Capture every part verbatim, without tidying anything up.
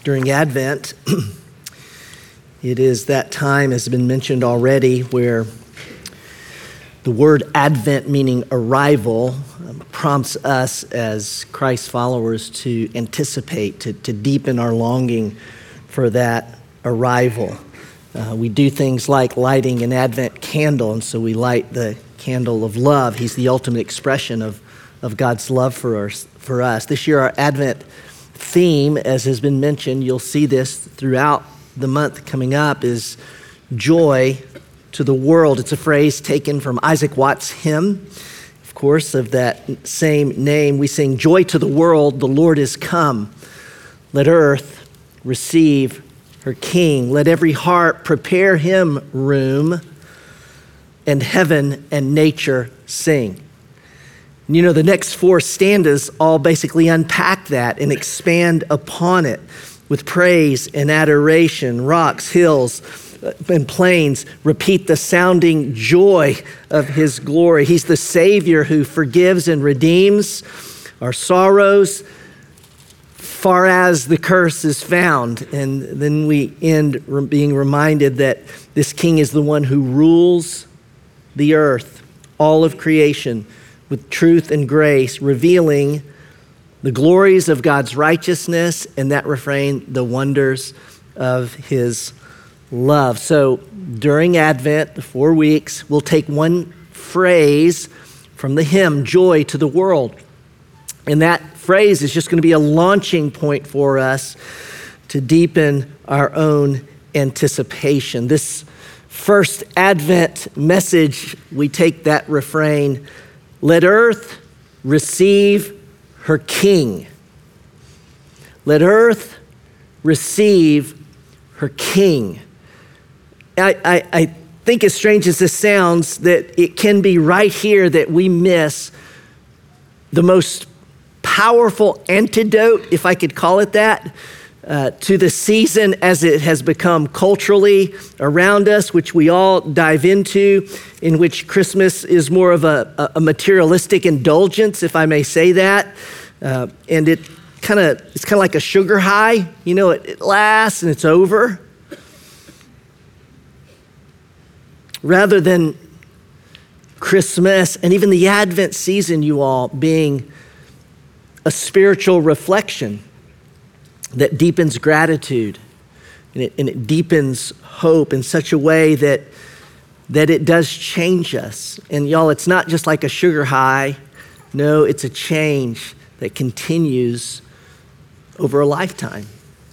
during Advent, it is that time, as has been mentioned already, where the word Advent, meaning arrival, um, prompts us as Christ followers to anticipate, to, to deepen our longing for that arrival. Uh, we do things like lighting an Advent candle, and so we light the candle of love. He's the ultimate expression of, of God's love for us, for us. This year, our Advent theme, as has been mentioned, you'll see this throughout the month coming up, is joy to the world. It's a phrase taken from Isaac Watts' hymn, of course, of that same name. We sing, "Joy to the world, the Lord is come. Let earth receive her King. Let every heart prepare him room, and heaven and nature sing." You know, the next four stanzas all basically unpack that and expand upon it with praise and adoration. Rocks, hills, and plains repeat the sounding joy of his glory. He's the Savior who forgives and redeems our sorrows far as the curse is found. And then we end being reminded that this King is the one who rules the earth, all of creation, with truth and grace, revealing the glories of God's righteousness, and that refrain, the wonders of his love. So during Advent, the four weeks, we'll take one phrase from the hymn, "Joy to the World." And that phrase is just going to be a launching point for us to deepen our own anticipation. This first Advent message, we take that refrain, "Let earth receive her King." Let earth receive her King. I, I, I think, as strange as this sounds, that it can be right here that we miss the most powerful antidote, if I could call it that, uh, to the season as it has become culturally around us, which we all dive into, in which Christmas is more of a, a materialistic indulgence, if I may say that. Uh, and it kind of it's kind of like a sugar high. You know, it, it lasts and it's over. Rather than Christmas and even the Advent season, you all, being a spiritual reflection that deepens gratitude, and it, and it deepens hope in such a way that, that it does change us. And y'all, it's not just like a sugar high. No, it's a change that continues over a lifetime.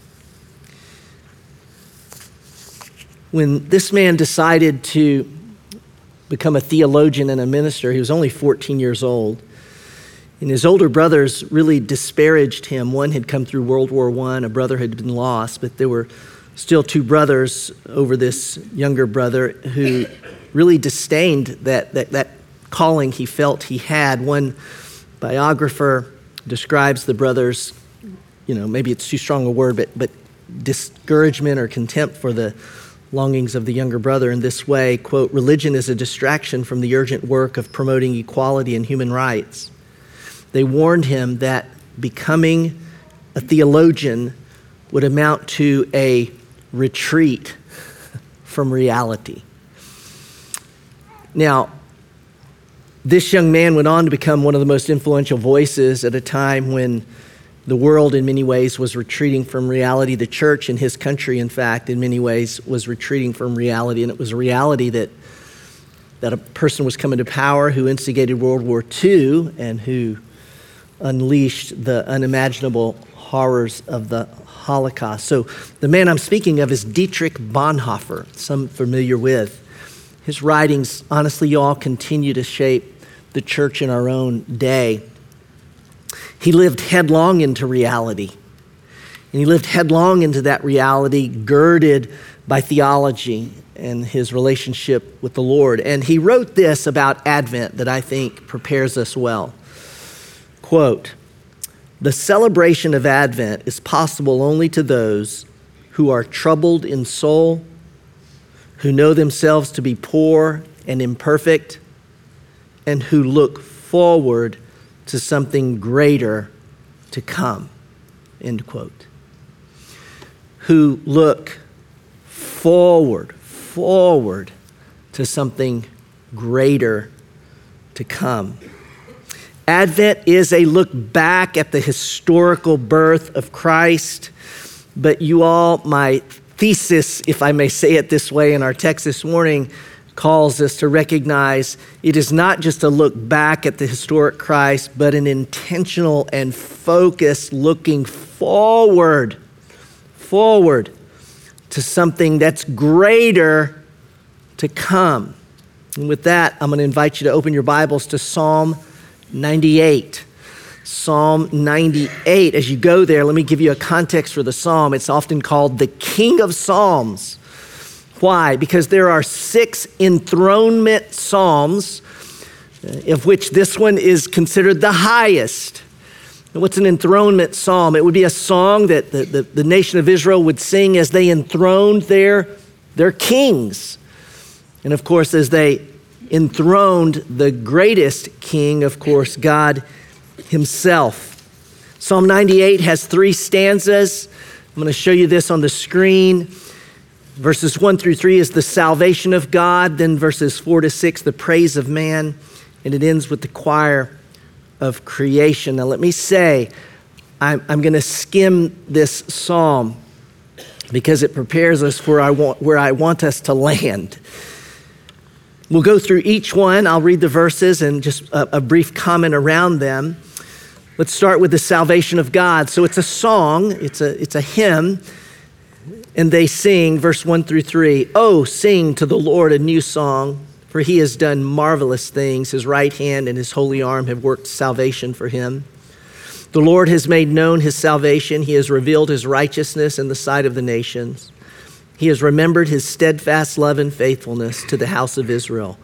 When this man decided to become a theologian and a minister, he was only fourteen years old. And his older brothers really disparaged him. One had come through World War One, a brother had been lost, but there were still two brothers over this younger brother who really disdained that, that, that calling he felt he had. One biographer describes the brothers, you know, maybe it's too strong a word, but, but discouragement or contempt for the longings of the younger brother in this way, quote, "Religion is a distraction from the urgent work of promoting equality and human rights." They warned him that becoming a theologian would amount to a retreat from reality. Now, this young man went on to become one of the most influential voices at a time when the world, in many ways, was retreating from reality. The church in his country, in fact, in many ways, was retreating from reality. And it was a reality that, that a person was coming to power who instigated World War Two and who unleashed the unimaginable horrors of the Holocaust. So the man I'm speaking of is Dietrich Bonhoeffer, some familiar with. His writings, honestly, y'all, continue to shape the church in our own day. He lived headlong into reality. And he lived headlong into that reality, girded by theology and his relationship with the Lord. And he wrote this about Advent that I think prepares us well. Quote, "The celebration of Advent is possible only to those who are troubled in soul, who know themselves to be poor and imperfect, and who look forward to something greater to come." End quote. who look forward, forward to something greater to come. Advent is a look back at the historical birth of Christ, but you all, my thesis, if I may say it this way, in our text this morning calls us to recognize it is not just a look back at the historic Christ, but an intentional and focused looking forward, forward to something that's greater to come. And with that, I'm going to invite you to open your Bibles to Psalm ninety-eight. Psalm ninety-eight. As you go there, let me give you a context for the psalm. It's often called the King of Psalms. Why? Because there are six enthronement psalms, of which this one is considered the highest. And what's an enthronement psalm? It would be a song that the, the, the nation of Israel would sing as they enthroned their, their kings. And of course, as they enthroned the greatest king, of course, God himself. Psalm ninety-eight has three stanzas. I'm going to show you this on the screen. Verses one through three is the salvation of God. Then verses four to six, the praise of man. And it ends with the choir of creation. Now let me say, I'm, I'm going to skim this psalm because it prepares us where I want, where I want us to land. We'll go through each one. I'll read the verses and just a, a brief comment around them. Let's start with the salvation of God. So it's a song, it's a, it's a hymn, and they sing, verse one through three, "Oh, sing to the Lord a new song, for he has done marvelous things. His right hand and his holy arm have worked salvation for him. The Lord has made known his salvation. He has revealed his righteousness in the sight of the nations. He has remembered his steadfast love and faithfulness to the house of Israel.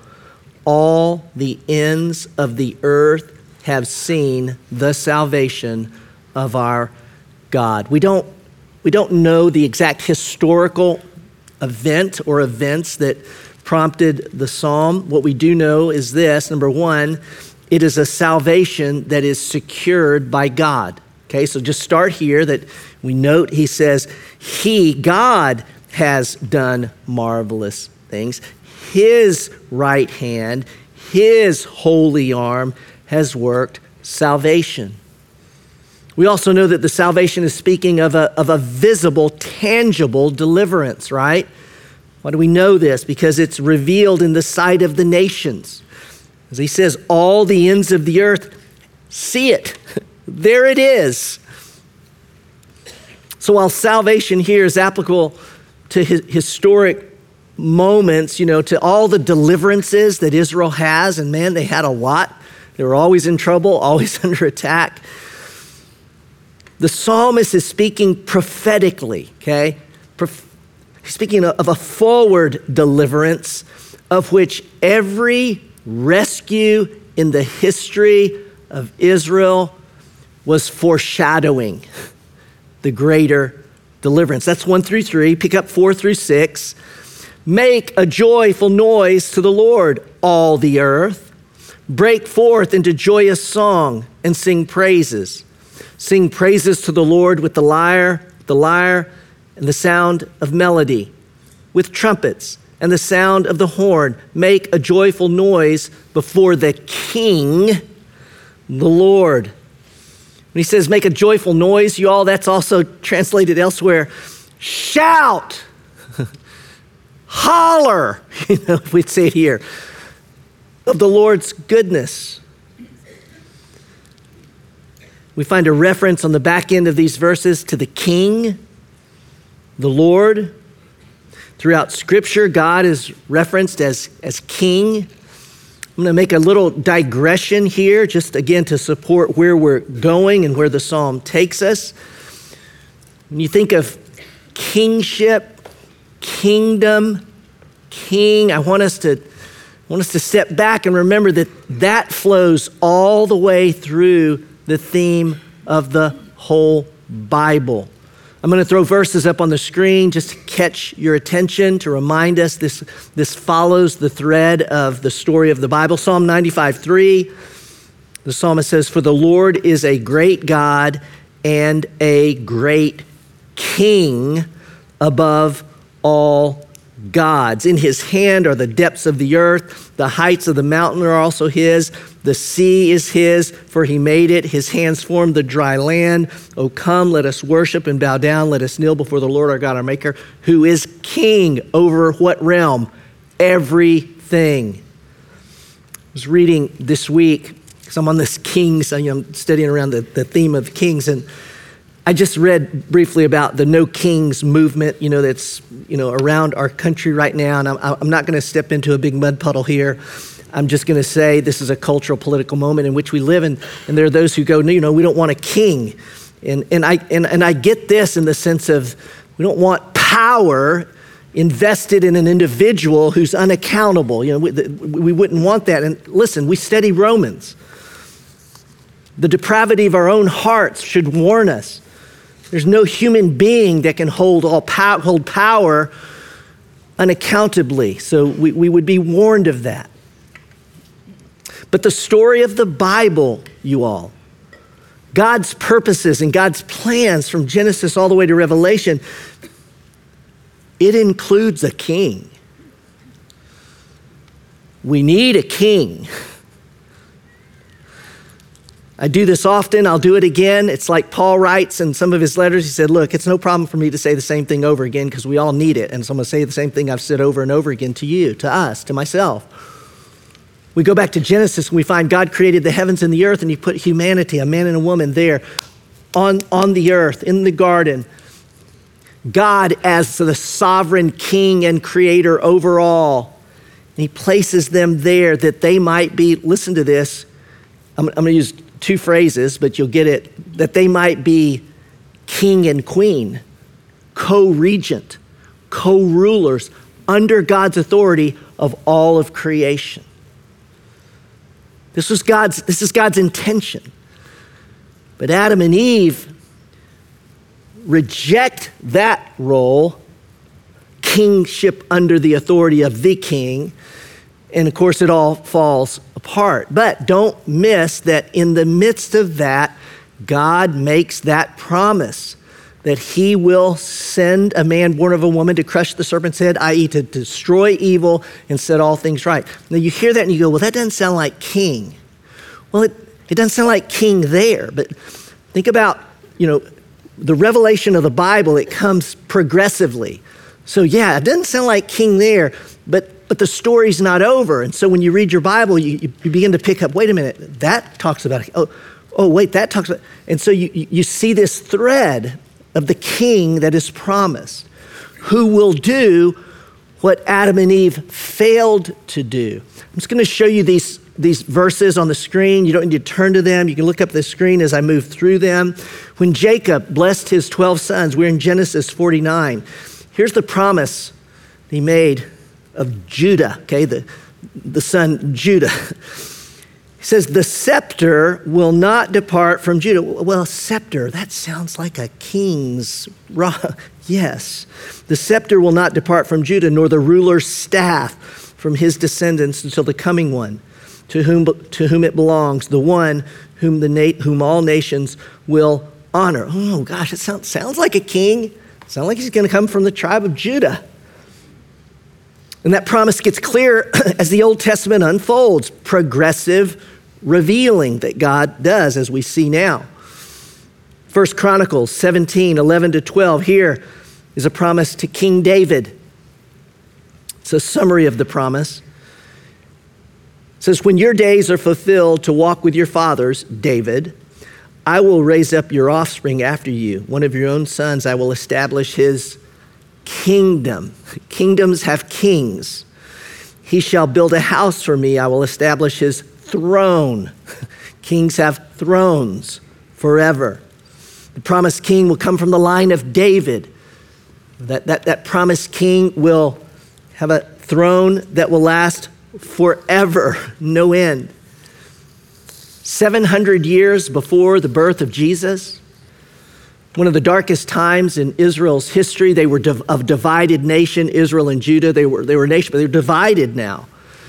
All the ends of the earth have seen the salvation of our God." We don't, we don't know the exact historical event or events that prompted the psalm. What we do know is this. Number one, it is a salvation that is secured by God. Okay, so just start here that we note he says, he, God, has done marvelous things. His right hand, his holy arm has worked salvation. We also know that the salvation is speaking of a, of a visible, tangible deliverance, right? Why do we know this? Because it's revealed in the sight of the nations. As he says, all the ends of the earth see it. There it is. So while salvation here is applicable to his historic moments, you know, to all the deliverances that Israel has, and man, they had a lot. They were always in trouble, always under attack. The psalmist is speaking prophetically, okay? He's speaking of a forward deliverance of which every rescue in the history of Israel was foreshadowing the greater deliverance. That's one through three. Pick up four through six. "Make a joyful noise to the Lord, all the earth. Break forth into joyous song and sing praises. Sing praises to the Lord with the lyre, the lyre and the sound of melody, with trumpets and the sound of the horn. Make a joyful noise before the King, the Lord." When he says make a joyful noise, you all, that's also translated elsewhere. Shout, holler, you know, if we'd say it here, of the Lord's goodness. We find a reference on the back end of these verses to the King, the Lord. Throughout Scripture, God is referenced as, as King. I'm going to make a little digression here, just again to support where we're going and where the psalm takes us. When you think of kingship, kingdom, king, I want us to I want us to step back and remember that that flows all the way through the theme of the whole Bible. I'm going to throw verses up on the screen just to catch your attention, to remind us this, this follows the thread of the story of the Bible. Psalm ninety-five three, the psalmist says, "For the Lord is a great God and a great King above all gods. In his hand are the depths of the earth. The heights of the mountain are also his. The sea is his, for he made it. His hands formed the dry land. O come, let us worship and bow down. Let us kneel before the Lord our God, our maker, who is king over what realm? Everything. I was reading this week, because I'm on this Kings, you know, I'm studying around the, the theme of Kings, and I just read briefly about the No Kings movement, you know, that's, you know, around our country right now. And I'm, I'm not going to step into a big mud puddle here. I'm just going to say this is a cultural, political moment in which we live in. And there are those who go, no, you know, we don't want a king. And, and, I, and, and I get this in the sense of we don't want power invested in an individual who's unaccountable. You know, we, we wouldn't want that. And listen, we study Romans. The depravity of our own hearts should warn us. There's no human being that can hold all pow- hold power unaccountably. So we, we would be warned of that. But the story of the Bible, you all, God's purposes and God's plans from Genesis all the way to Revelation, it includes a king. We need a king. I do this often, I'll do it again. It's like Paul writes in some of his letters, he said, look, it's no problem for me to say the same thing over again because we all need it. And so I'm gonna say the same thing I've said over and over again to you, to us, to myself. We go back to Genesis and we find God created the heavens and the earth and he put humanity, a man and a woman there on, on the earth, in the garden. God as the sovereign king and creator over all. And he places them there that they might be, listen to this, I'm, I'm gonna use two phrases, but you'll get it, that they might be king and queen, co-regent, co-rulers under God's authority of all of creation. This was God's, this is God's intention. But Adam and Eve reject that role, kingship under the authority of the king, and of course it all falls apart. But don't miss that in the midst of that, God makes that promise that he will send a man born of a woman to crush the serpent's head, that is to destroy evil and set all things right. Now you hear that and you go, well, that doesn't sound like king. Well, it, it doesn't sound like king there, but think about, you know, the revelation of the Bible, it comes progressively. So yeah, it doesn't sound like king there, but but the story's not over. And so when you read your Bible, you, you begin to pick up, wait a minute, that talks about, oh, oh wait, that talks about, and so you, you see this thread of the king that is promised, who will do what Adam and Eve failed to do. I'm just gonna show you these, these verses on the screen. You don't need to turn to them. You can look up the screen as I move through them. When Jacob blessed his twelve sons, we're in Genesis forty-nine. Here's the promise he made of Judah, okay, the, the son Judah. He says, the scepter will not depart from Judah. Well, scepter, that sounds like a king's rod. Yes, the scepter will not depart from Judah, nor the ruler's staff from his descendants until the coming one, to whom, to whom it belongs, the one whom, the na- whom all nations will honor. Oh gosh, it sounds, sounds like a king. It sounds like he's gonna come from the tribe of Judah. And that promise gets clear as the Old Testament unfolds, progressive revealing that God does, as we see now. First Chronicles seventeen, eleven to twelve, here is a promise to King David. It's a summary of the promise. It says, when your days are fulfilled to walk with your fathers, David, I will raise up your offspring after you. One of your own sons, I will establish his kingdom. Kingdoms have kings. He shall build a house for me. I will establish his throne. Kings have thrones forever. The promised king will come from the line of David. That, that, that promised king will have a throne that will last forever, no end. seven hundred years before the birth of Jesus, one of the darkest times in Israel's history, they were div- of divided nation, Israel and Judah. They were they were a nation, but they were divided now.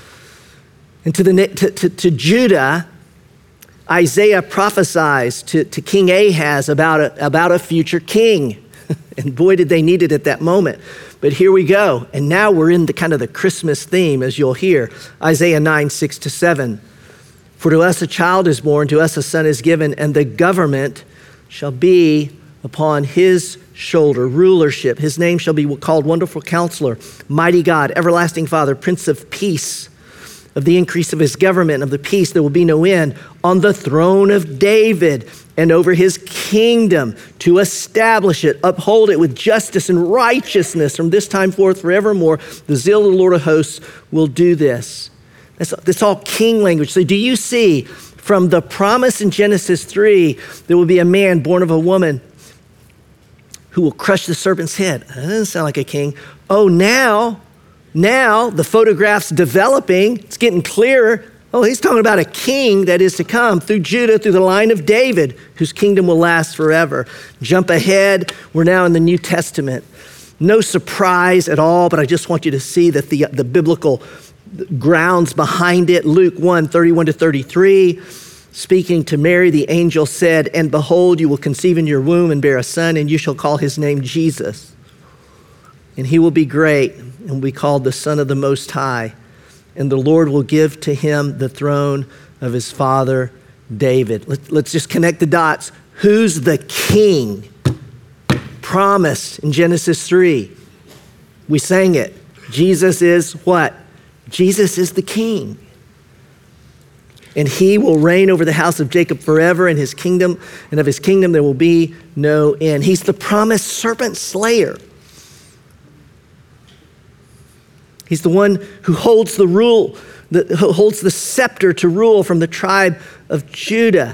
And to, the, to, to, to Judah, Isaiah prophesies to, to King Ahaz about a, about a future king. And boy, did they need it at that moment. But here we go. And now we're in the kind of the Christmas theme, as you'll hear. Isaiah nine, six to seven. For to us a child is born, to us a son is given, and the government shall be upon his shoulder, rulership. His name shall be called Wonderful Counselor, Mighty God, Everlasting Father, Prince of Peace. Of the increase of his government, of the peace, there will be no end on the throne of David and over his kingdom, to establish it, uphold it with justice and righteousness from this time forth forevermore. The zeal of the Lord of hosts will do this. That's, that's all king language. So do you see from the promise in Genesis three, there will be a man born of a woman who will crush the serpent's head? That doesn't sound like a king. Oh, now... Now the photograph's developing, it's getting clearer. Oh, he's talking about a king that is to come through Judah, through the line of David, whose kingdom will last forever. Jump ahead, we're now in the New Testament. No surprise at all, but I just want you to see that the, the biblical grounds behind it. Luke one, thirty-one to thirty-three, speaking to Mary, the angel said, and behold, you will conceive in your womb and bear a son, and you shall call his name Jesus. And he will be great and will be called the Son of the Most High. And the Lord will give to him the throne of his father David. Let, let's just connect the dots. Who's the king promised in Genesis three? We sang it. Jesus is what? Jesus is the king. And he will reign over the house of Jacob forever, and his kingdom, and of his kingdom there will be no end. He's the promised serpent slayer. He's the one who holds the rule, the, who holds the scepter to rule from the tribe of Judah.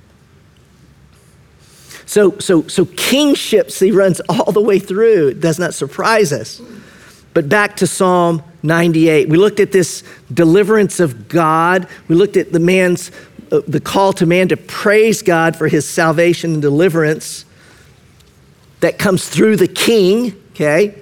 So, so, so kingship, see, runs all the way through. It does not surprise us. But back to Psalm ninety-eight. We looked at this deliverance of God. We looked at the man's, uh, the call to man to praise God for his salvation and deliverance that comes through the king, okay?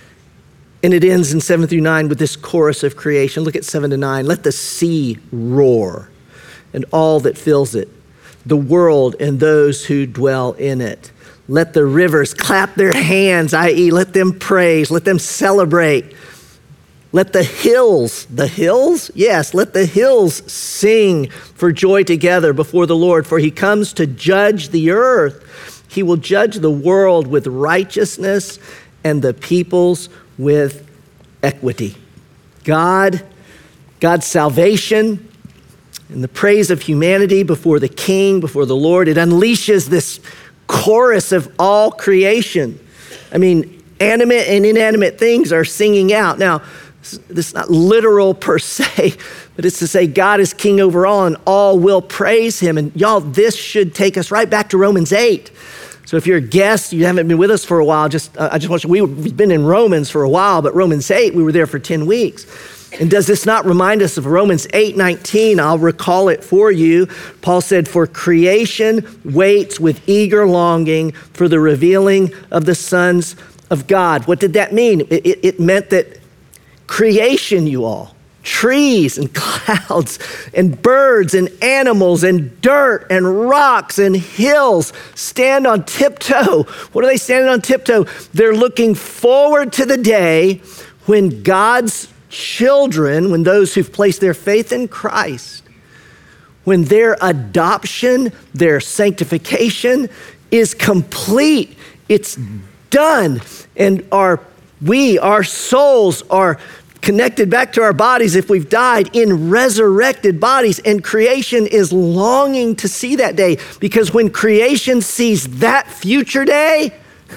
And it ends in seven through nine with this chorus of creation. Look at seven to nine. Let the sea roar and all that fills it, the world and those who dwell in it. Let the rivers clap their hands, that is, let them praise, let them celebrate. Let the hills, the hills? Yes, let the hills sing for joy together before the Lord, for he comes to judge the earth. He will judge the world with righteousness and the peoples with equity. God, God's salvation and the praise of humanity before the King, before the Lord, it unleashes this chorus of all creation. I mean, animate and inanimate things are singing out. Now, this is not literal per se, but it's to say God is king over all and all will praise him. And y'all, this should take us right back to Romans eight. So if you're a guest, you haven't been with us for a while, just uh, I just want you, we, we've been in Romans for a while, but Romans eight, we were there for ten weeks. And does this not remind us of Romans eight nineteen? I'll recall it for you. Paul said, for creation waits with eager longing for the revealing of the sons of God. What did that mean? It, it, it meant that creation, you all, trees and clouds and birds and animals and dirt and rocks and hills stand on tiptoe. What are they standing on tiptoe? They're looking forward to the day when God's children, when those who've placed their faith in Christ, when their adoption, their sanctification is complete, it's done, and our we, our souls are connected back to our bodies if we've died in resurrected bodies, and creation is longing to see that day, because when creation sees that future day,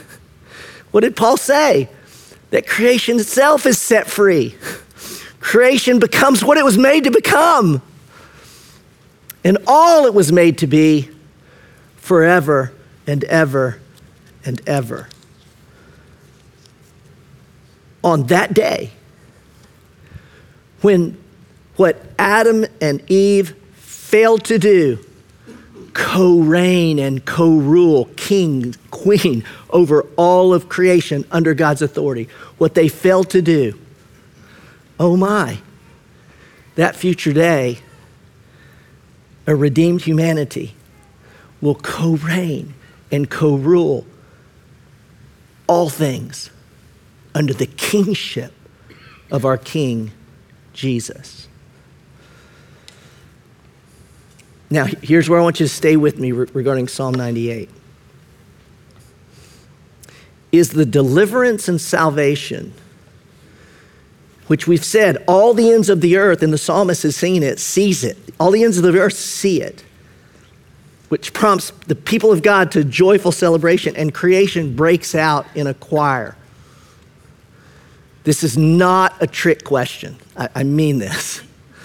what did Paul say? That creation itself is set free. Creation becomes what it was made to become, and all it was made to be forever and ever and ever. On that day, when what Adam and Eve failed to do, co-reign and co-rule, king, queen, over all of creation under God's authority, what they failed to do, oh my, that future day, a redeemed humanity will co-reign and co-rule all things under the kingship of our King, Jesus. Now, here's where I want you to stay with me regarding Psalm ninety-eight. Is the deliverance and salvation, which we've said all the ends of the earth, and the psalmist has seen it, sees it. All the ends of the earth see it, which prompts the people of God to joyful celebration, and creation breaks out in a choir. This is not a trick question. I, I mean this.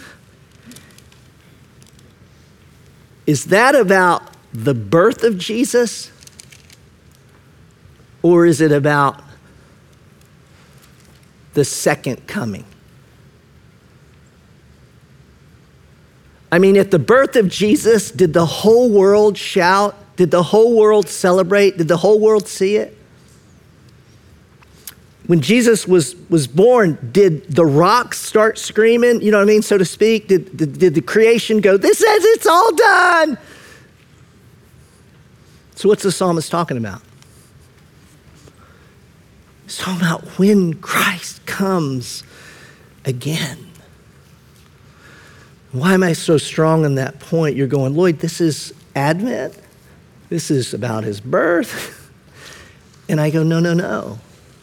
Is that about the birth of Jesus, or is it about the second coming? I mean, at the birth of Jesus, did the whole world shout? Did the whole world celebrate? Did the whole world see it? When Jesus was, was born, did the rocks start screaming, you know what I mean, so to speak? Did, did, did the creation go, this says it's all done? So what's the psalmist talking about? He's talking about when Christ comes again. Why am I so strong on that point? You're going, Lloyd, this is Advent. This is about his birth. And I go, no, no, no.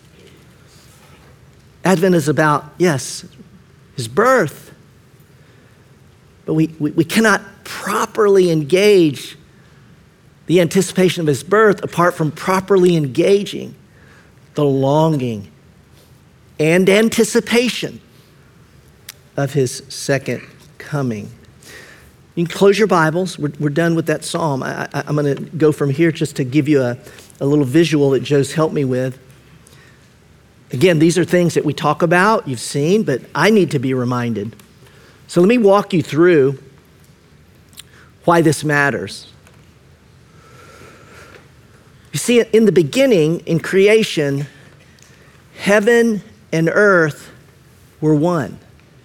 Advent is about, yes, his birth. But we, we, we cannot properly engage the anticipation of his birth apart from properly engaging the longing and anticipation of his second coming. You can close your Bibles. We're, we're done with that psalm. I, I, I'm going to go from here just to give you a, a little visual that Joe's helped me with. Again, these are things that we talk about, you've seen, but I need to be reminded. So let me walk you through why this matters. You see, in the beginning, in creation, heaven and earth were one.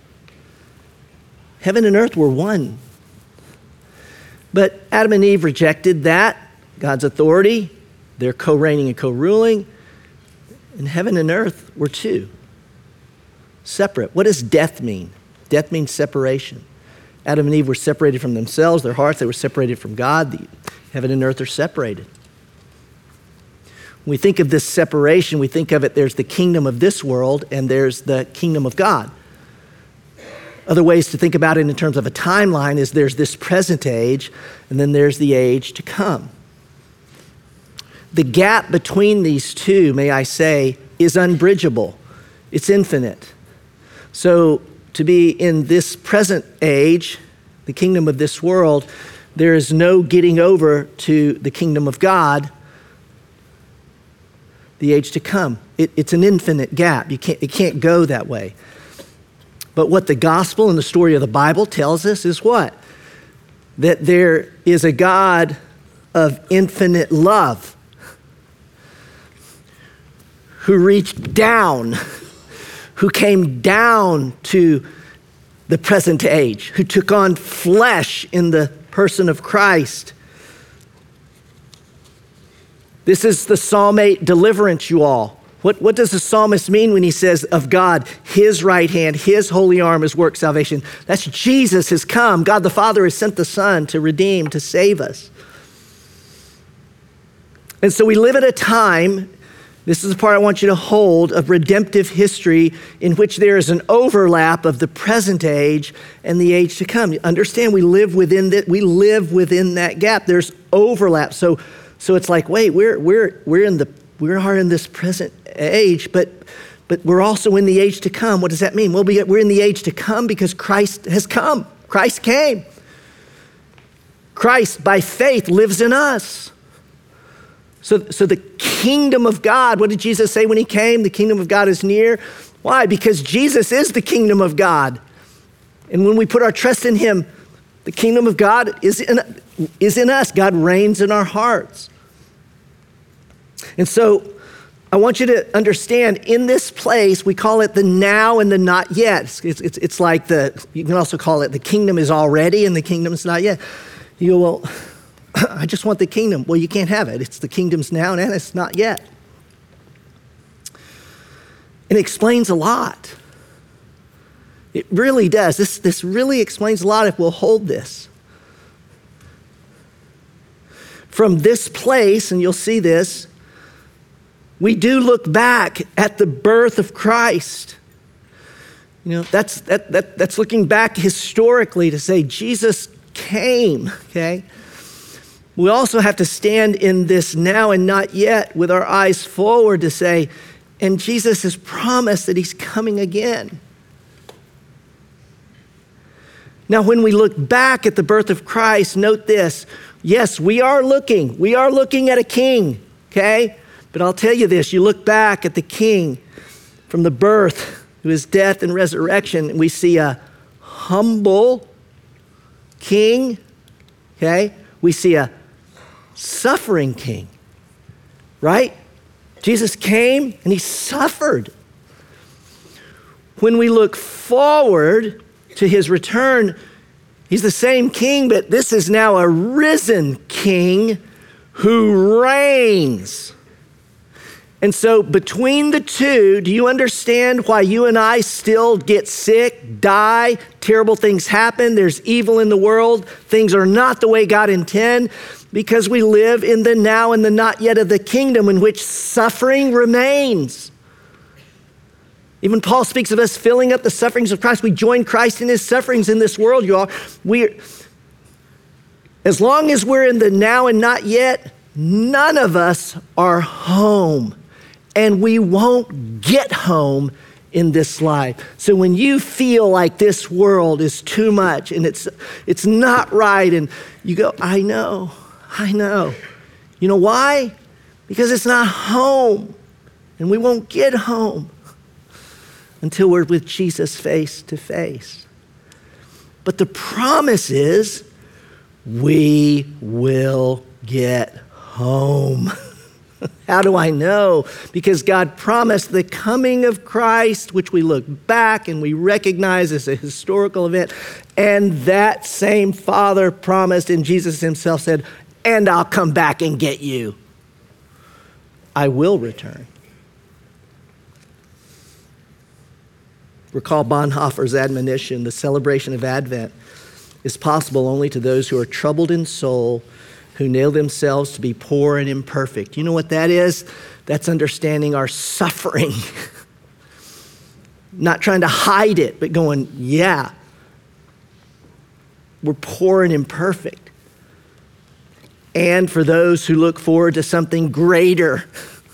Heaven and earth were one. But Adam and Eve rejected that, God's authority. They're co-reigning and co-ruling. And heaven and earth were two, separate. What does death mean? Death means separation. Adam and Eve were separated from themselves, their hearts. They were separated from God. The heaven and earth are separated. When we think of this separation, we think of it, there's the kingdom of this world and there's the kingdom of God. Other ways to think about it in terms of a timeline is there's this present age and then there's the age to come. The gap between these two, may I say, is unbridgeable. It's infinite. So to be in this present age, the kingdom of this world, there is no getting over to the kingdom of God, the age to come. It, it's an infinite gap. You can't, it can't go that way. But what the gospel and the story of the Bible tells us is what? That there is a God of infinite love who reached down, who came down to the present age, who took on flesh in the person of Christ. This is the Psalm eight deliverance, you all. What, what does the psalmist mean when he says of God, his right hand, his holy arm has worked salvation? That's Jesus has come. God the Father has sent the Son to redeem, to save us. And so we live at a time, this is the part I want you to hold, of redemptive history in which there is an overlap of the present age and the age to come. You understand, we live within that, we live within that gap. There's overlap. So, so it's like, wait, we're we're we're in the we are in this present age, but but we're also in the age to come. What does that mean? Well, we're in the age to come because Christ has come. Christ came. Christ, by faith, lives in us. So, so the kingdom of God, what did Jesus say when he came? The kingdom of God is near. Why? Because Jesus is the kingdom of God. And when we put our trust in him, the kingdom of God is in, is in us. God reigns in our hearts. And so I want you to understand, in this place, we call it the now and the not yet. It's, it's, it's like the, you can also call it the kingdom is already and the kingdom is not yet. You go, well, I just want the kingdom. Well, you can't have it. It's the kingdom's now and it's not yet. And it explains a lot. It really does. This, this really explains a lot if we'll hold this. From this place, and you'll see this, we do look back at the birth of Christ. You know, that's, that, that, that's looking back historically to say Jesus came, okay? We also have to stand in this now and not yet with our eyes forward to say, and Jesus has promised that he's coming again. Now, when we look back at the birth of Christ, note this. Yes, we are looking. We are looking at a king, okay? But I'll tell you this. You look back at the king from the birth to his death and resurrection, and we see a humble king, okay? We see a suffering king, right? Jesus came and he suffered. When we look forward to his return, he's the same king, but this is now a risen king who reigns. And so between the two, do you understand why you and I still get sick, die, terrible things happen, there's evil in the world, things are not the way God intended? Because we live in the now and the not yet of the kingdom in which suffering remains. Even Paul speaks of us filling up the sufferings of Christ. We join Christ in his sufferings in this world, you all. We, as long as we're in the now and not yet, none of us are home. And we won't get home in this life. So when you feel like this world is too much and it's it's not right, and you go, I know, I know. You know why? Because it's not home. And we won't get home until we're with Jesus face to face. But the promise is we will get home. How do I know? Because God promised the coming of Christ, which we look back and we recognize as a historical event. And that same Father promised, and Jesus himself said, and I'll come back and get you. I will return. Recall Bonhoeffer's admonition, the celebration of Advent is possible only to those who are troubled in soul, who nail themselves to be poor and imperfect. You know what that is? That's understanding our suffering. Not trying to hide it, but going, yeah, we're poor and imperfect. And for those who look forward to something greater,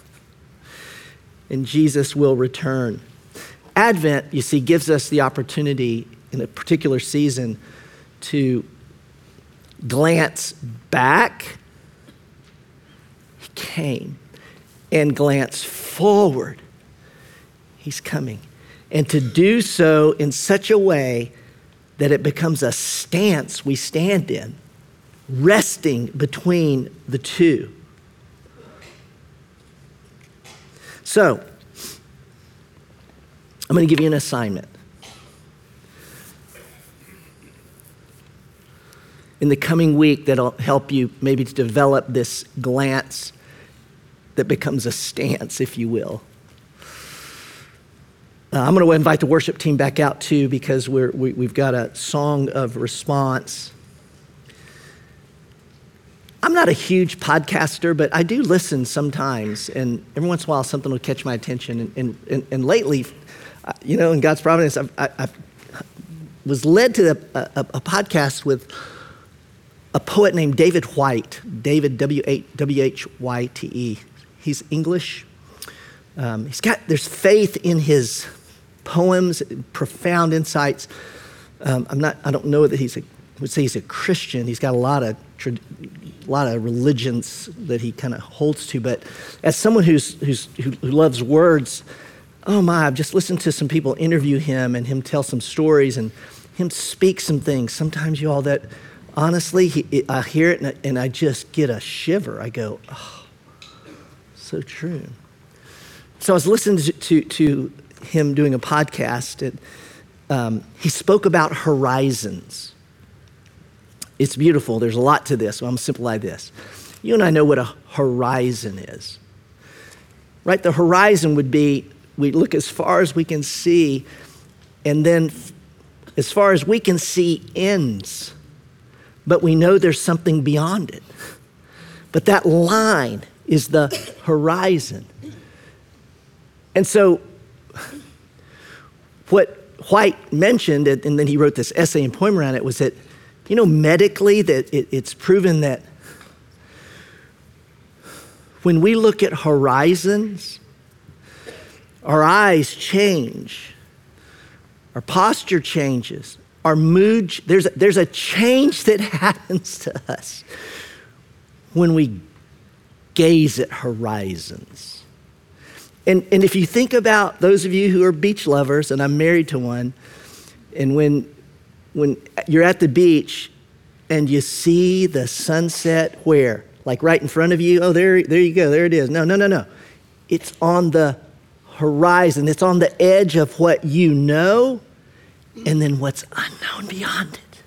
and Jesus will return. Advent, you see, gives us the opportunity in a particular season to glance back, he came, and glance forward, he's coming. And to do so in such a way that it becomes a stance we stand in, resting between the two. So, I'm going to give you an assignment. In the coming week, that'll help you maybe to develop this glance that becomes a stance, if you will. Uh, I'm going to invite the worship team back out too, because we're, we, we've got a song of response. I'm not a huge podcaster, but I do listen sometimes, and every once in a while something will catch my attention. And, and, and, and lately, uh, you know, in God's providence, I've, I, I was led to a, a, a podcast with a poet named David Whyte, David, W H Y T E. He's English. Um, he's got, there's faith in his poems, profound insights. Um, I'm not, I don't know that he's a, I would say he's a Christian. He's got a lot of, a lot of religions that he kind of holds to. But as someone who's, who's, who, who loves words, oh my, I've just listened to some people interview him and him tell some stories and him speak some things. Sometimes you all that, honestly, he, it, I hear it and I, and I just get a shiver. I go, oh, so true. So I was listening to, to, to him doing a podcast, and um, he spoke about horizons. It's beautiful. There's a lot to this. So I'm going to simplify this. You and I know what a horizon is, right? The horizon would be we look as far as we can see, and then as far as we can see ends, but we know there's something beyond it. But that line is the horizon. And so what White mentioned, and then he wrote this essay and poem around it, was that, you know, medically that it, it's proven that when we look at horizons, our eyes change, our posture changes, our mood, there's a, there's a change that happens to us when we gaze at horizons. And, and if you think about those of you who are beach lovers, and I'm married to one, and when, when you're at the beach and you see the sunset where? Like right in front of you? Oh, there, there you go, there it is. No, no, no, no. It's on the horizon. It's on the edge of what you know and then what's unknown beyond it.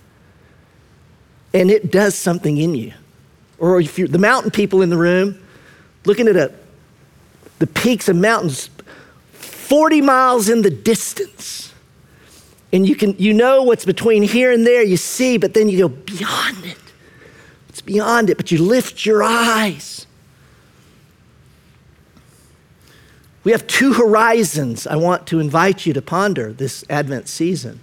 And it does something in you. Or if you're the mountain people in the room, looking at a, the peaks of mountains forty miles in the distance. And you can, you know what's between here and there, you see, but then you go beyond it. It's beyond it, but you lift your eyes. We have two horizons I want to invite you to ponder this Advent season.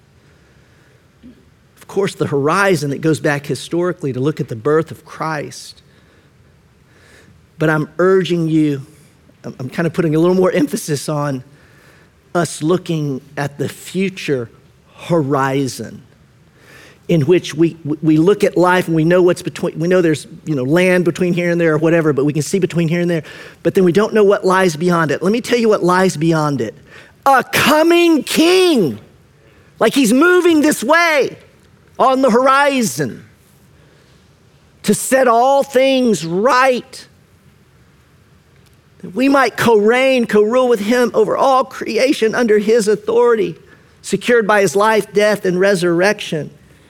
Of course, the horizon that goes back historically to look at the birth of Christ. But I'm urging you, I'm kind of putting a little more emphasis on us looking at the future horizon, in which we we look at life and we know what's between, we know there's, you know, land between here and there or whatever, but we can see between here and there, but then we don't know what lies beyond it. Let me tell you what lies beyond it. A coming king, like he's moving this way on the horizon to set all things right, that we might co-reign, co-rule with him over all creation under his authority, secured by his life, death, and resurrection.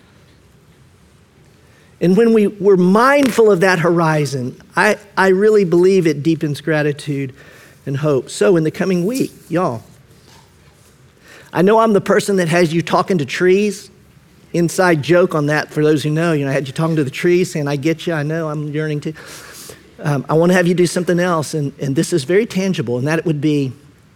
And when we, we're mindful of that horizon, I, I really believe it deepens gratitude and hope. So in the coming week, y'all, I know I'm the person that has you talking to trees. Inside joke on that for those who know, you know, I had you talking to the trees saying, I get you, I know, I'm yearning to. Um, I want to have you do something else, and, and this is very tangible, and that it would be,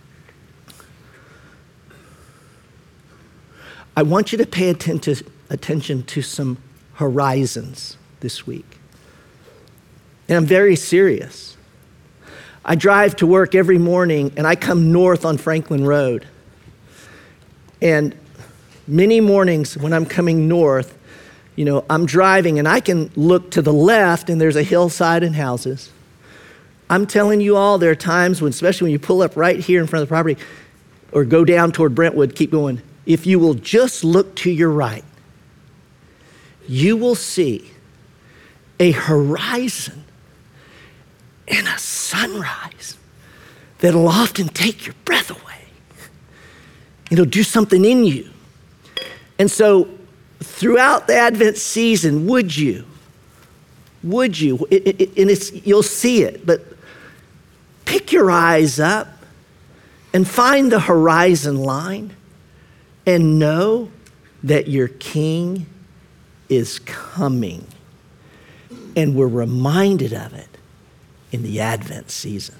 I want you to pay attention to, attention to some horizons this week. And I'm very serious. I drive to work every morning and I come north on Franklin Road. And many mornings when I'm coming north, you know, I'm driving and I can look to the left and there's a hillside and houses. I'm telling you all, there are times when, especially when you pull up right here in front of the property or go down toward Brentwood, keep going. If you will just look to your right, you will see a horizon and a sunrise that'll often take your breath away. It'll do something in you. And so throughout the Advent season, would you, would you, it, it, and it's, you'll see it, but pick your eyes up and find the horizon line and know that your King is coming. And we're reminded of it in the Advent season.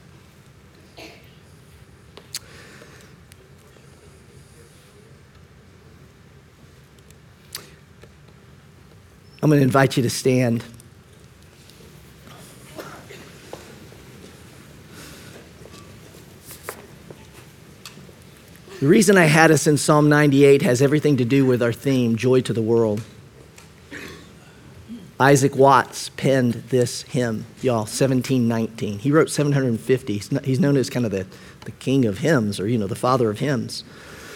I'm going to invite you to stand. The reason I had us in Psalm ninety-eight has everything to do with our theme, Joy to the World. Isaac Watts penned this hymn, y'all, seventeen nineteen. He wrote seven hundred fifty. He's, not, he's known as kind of the, the king of hymns, or, you know, the father of hymns.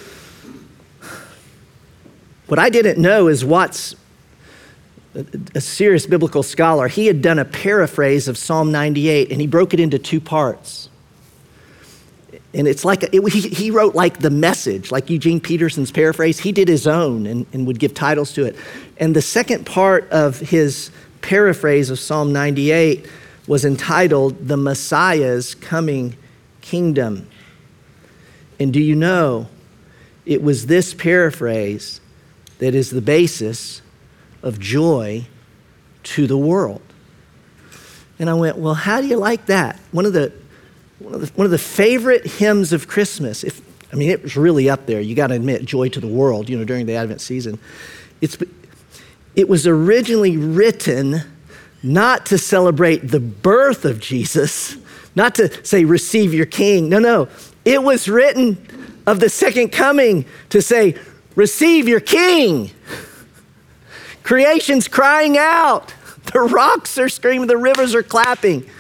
What I didn't know is Watts, a, a serious biblical scholar, he had done a paraphrase of Psalm ninety-eight, and he broke it into two parts. And it's like, a, it, he, he wrote like the Message, like Eugene Peterson's paraphrase. He did his own and, and would give titles to it. And the second part of his paraphrase of Psalm ninety-eight was entitled, The Messiah's Coming Kingdom. And do you know, it was this paraphrase that is the basis of joy to the world. And I went, well, how do you like that? One of the one of the, one of the favorite hymns of Christmas, if I mean, it was really up there. You got to admit, joy to the world, you know, during the Advent season. It's, it was originally written not to celebrate the birth of Jesus, not to say, receive your king. No, no. It was written of the second coming to say, receive your king. Creation's crying out. The rocks are screaming. The rivers are clapping.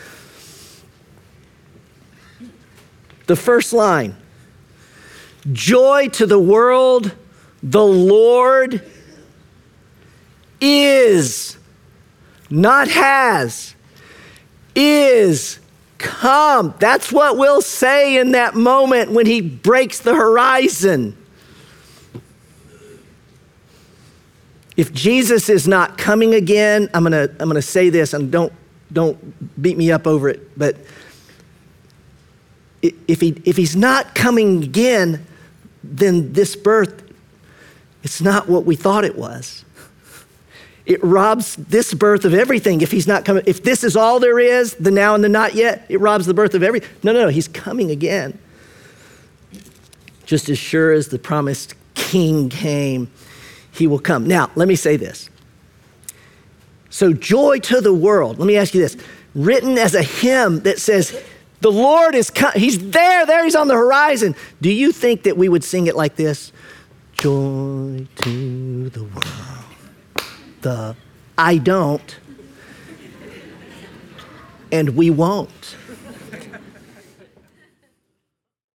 The first line, joy to the world, the Lord is, not has, is come. That's what we'll say in that moment when he breaks the horizon. If Jesus is not coming again, I'm gonna I'm gonna say this, and don't don't beat me up over it, but if he if he's not coming again, then this birth, it's not what we thought it was. It robs this birth of everything. If he's not coming, if this is all there is, the now and the not yet, it robs the birth of everything. No, no, no, he's coming again. Just as sure as the promised king came, he will come. Now, let me say this. So joy to the world. Let me ask you this. Written as a hymn that says, the Lord is coming. He's there, there, he's on the horizon. Do you think that we would sing it like this? Joy to the world. The I don't. And we won't.